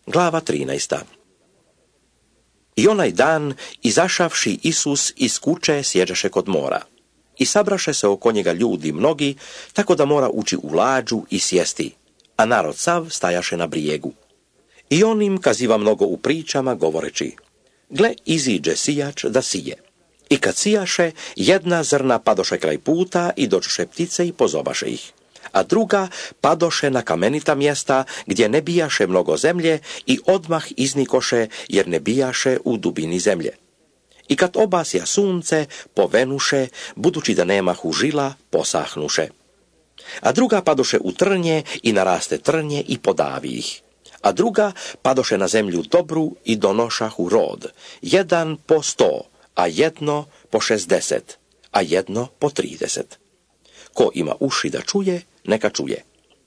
Glava 13. I onaj dan, izašavši Isus iz kuće, sjeđaše kod mora. I sabraše se oko njega ljudi mnogi, tako da mora ući u lađu i sjesti, a narod sav stajaše na brijegu. I on im kaziva mnogo u pričama, govoreći: gle, iziđe sijač da sije. I kad sijaše, jedna zrna padoše kraj puta i dođoše ptice i pozobaše ih. A druga padoše na kamenita mjesta, gdje ne bijaše mnogo zemlje, i odmah iznikoše, jer ne bijaše u dubini zemlje. I kad obasja sunce, povenuše, budući da nemahu žila, posahnuše. A druga padoše u trnje i naraste trnje i podavi ih. A druga padoše na zemlju dobru i donošahu rod, 1 po 100, a 1 po 60, a 1 po 30. Ko ima uši da čuje, neka čuje.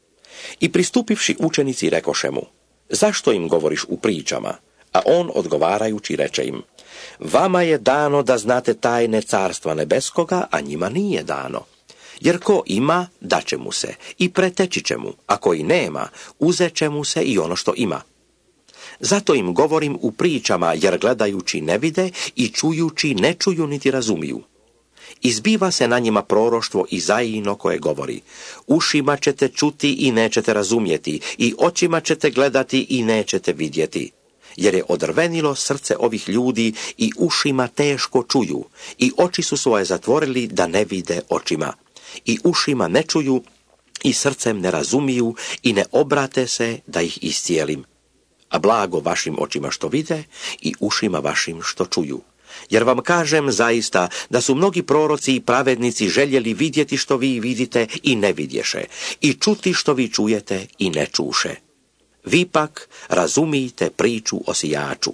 I pristupivši učenici rekoše mu: zašto im govoriš u pričama? A on odgovarajući reče im: vama je dano da znate tajne carstva nebeskoga, a njima nije dano. Jer ko ima, daće mu se i preteći će mu, a koji nema, uzet će mu se i ono što ima. Zato im govorim u pričama, jer gledajući ne vide i čujući ne čuju niti razumiju. Izbiva se na njima proroštvo Izaijino koje govori: ušima ćete čuti i nećete razumjeti, i očima ćete gledati i nećete vidjeti. Jer je odrvenilo srce ovih ljudi i ušima teško čuju, i oči su svoje zatvorili da ne vide očima, i ušima ne čuju i srcem ne razumiju i ne obrate se da ih iscijelim. A blago vašim očima što vide i ušima vašim što čuju. Jer vam kažem zaista da su mnogi proroci i pravednici željeli vidjeti što vi vidite i ne vidješe, i čuti što vi čujete i ne čuše. Vi pak razumijte priču o sijaču.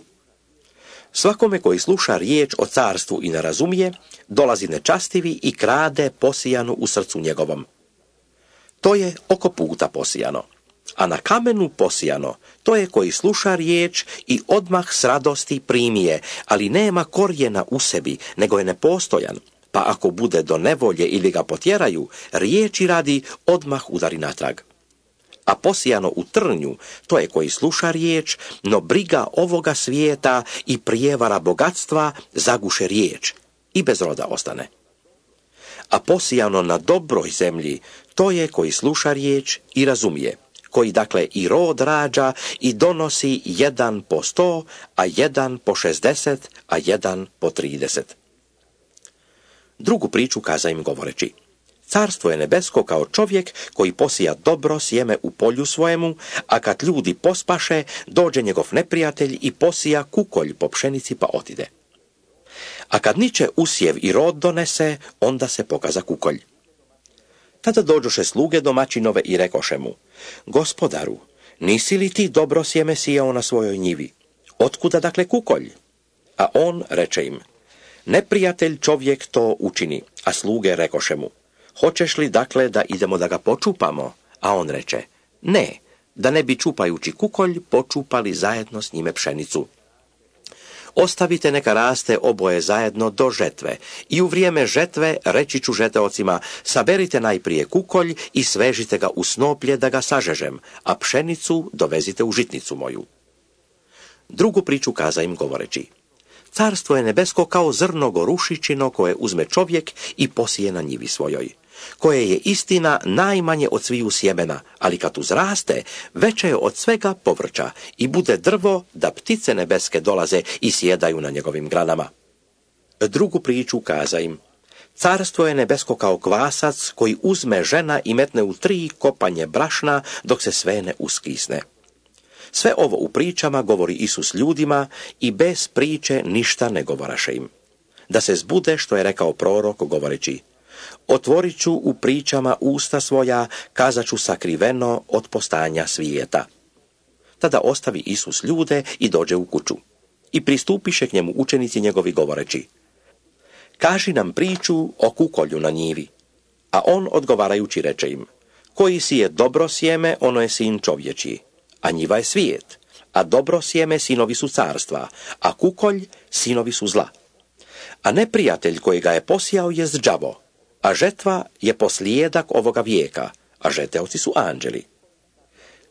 Svakome koji sluša riječ o carstvu i ne razumije, dolazi nečastivi i krade posijanu u srcu njegovom. To je oko puta posijano. A na kamenu posijano, to je koji sluša riječ i odmah s radosti primije, ali nema korijena u sebi, nego je nepostojan, pa ako bude do nevolje ili ga potjeraju, riječi radi odmah udari natrag. A posijano u trnju, to je koji sluša riječ, no briga ovoga svijeta i prijevara bogatstva zaguše riječ i bez roda ostane. A posijano na dobroj zemlji, to je koji sluša riječ i razumije, koji dakle i rod rađa i donosi 1 po 100, a 1 po 60, a 1 po 30. Drugu priču kaza im govoreći: carstvo je nebesko kao čovjek koji posija dobro sjeme u polju svojemu, a kad ljudi pospaše, dođe njegov neprijatelj i posija kukolj po pšenici pa otide. A kad niče usjev i rod donese, onda se pokaza kukolj. Tada dođoše sluge domaćinove i rekoše mu: gospodaru, nisi li ti dobro sjeme sijao na svojoj njivi? Otkuda dakle kukolj? A on reče im: neprijatelj čovjek to učini. A sluge rekoše mu: hoćeš li dakle da idemo da ga počupamo? A on reče: ne, da ne bi čupajući kukolj počupali zajedno s njime pšenicu. Ostavite neka raste oboje zajedno do žetve, i u vrijeme žetve reći ću žeteocima: saberite najprije kukolj i svežite ga u snoplje da ga sažežem, a pšenicu dovezite u žitnicu moju. Drugu priču kaza im govoreći: carstvo je nebesko kao zrno gorušičino koje uzme čovjek i posije na njivi svojoj, koje je istina najmanje od sviju sjemena, ali kad uzraste, veće je od svega povrća i bude drvo da ptice nebeske dolaze i sjedaju na njegovim granama. Drugu priču kaza im: carstvo je nebesko kao kvasac koji uzme žena i metne u 3 kopanje brašna dok se sve ne uskisne. Sve ovo u pričama govori Isus ljudima i bez priče ništa ne govoraše im. Da se zbude što je rekao prorok govoreći: otvorit ću u pričama usta svoja, kazat ću sakriveno od postanja svijeta. Tada ostavi Isus ljude i dođe u kuću. I pristupiše k njemu učenici njegovi govoreći: kaži nam priču o kukolju na njivi. A on odgovarajući reče im: koji sije dobro sjeme, ono je sin čovječji, a njiva je svijet, a dobro sjeme sinovi su carstva, a kukolj sinovi su zla. A neprijatelj koji ga je posijao jest đavo, a žetva je poslijedak ovoga vijeka, a žeteoci su anđeli.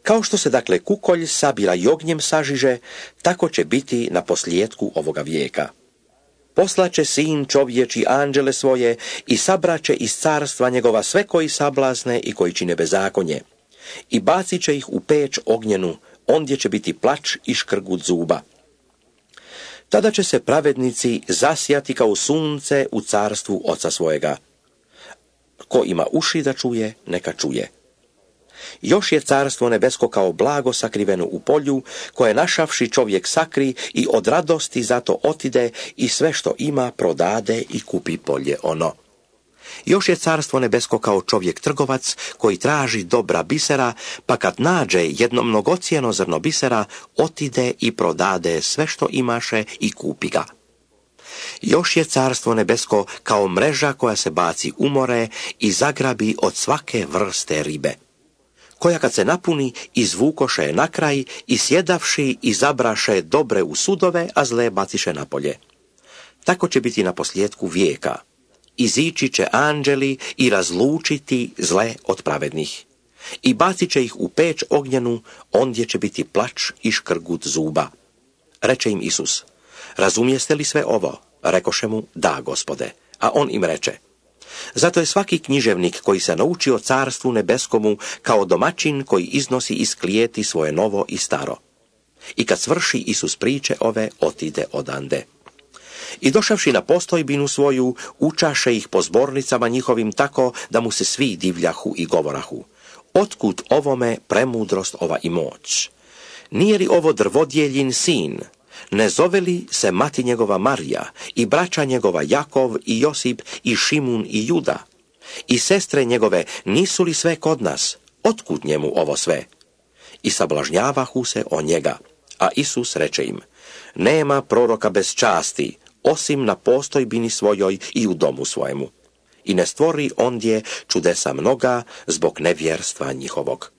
Kao što se dakle kukolj sabira i ognjem sažiže, tako će biti na posljetku ovoga vijeka. Poslaće sin čovječi anđele svoje i sabraće iz carstva njegova sve koji sablazne i koji čine bezakonje. I bacit će ih u peć ognjenu, ondje će biti plač i škrgut zuba. Tada će se pravednici zasjati kao sunce u carstvu oca svojega. Ko ima uši da čuje, neka čuje. Još je carstvo nebesko kao blago sakriveno u polju, koje našavši čovjek sakri i od radosti zato otide i sve što ima prodade i kupi polje ono. Još je carstvo nebesko kao čovjek trgovac koji traži dobra bisera, pa kad nađe jedno mnogocijeno zrno bisera, otide i prodade sve što imaše i kupi ga. Još je carstvo nebesko kao mreža koja se baci u more i zagrabi od svake vrste ribe, koja kad se napuni izvukoše je na kraj i sjedavši izabraše dobre u sudove, a zle baciše napolje. Tako će biti na posljetku vijeka. Izići će anđeli i razlučiti zle od pravednih. I bacit će ih u peć ognjenu, ondje će biti plač i škrgut zuba. Reče im Isus: razumijeste li sve ovo? Rekoše mu: da, Gospode. A on im reče: zato je svaki književnik koji se naučio carstvu nebeskomu kao domaćin koji iznosi iz klijeti svoje novo i staro. I kad svrši Isus priče ove, otide odande. I došavši na postojbinu svoju, učaše ih po zbornicama njihovim tako da mu se svi divljahu i govorahu: otkud ovome premudrost ova i moć? Nije li ovo drvodjeljin sin? Ne zove li se mati njegova Marija i braća njegova Jakov i Josip i Šimun i Juda? I sestre njegove nisu li sve kod nas? Otkud njemu ovo sve? I sablažnjavahu se o njega. A Isus reče im: nema proroka bez časti, osim na postojbini svojoj i u domu svojemu. I ne stvori ondje čudesa mnoga zbog nevjerstva njihovog.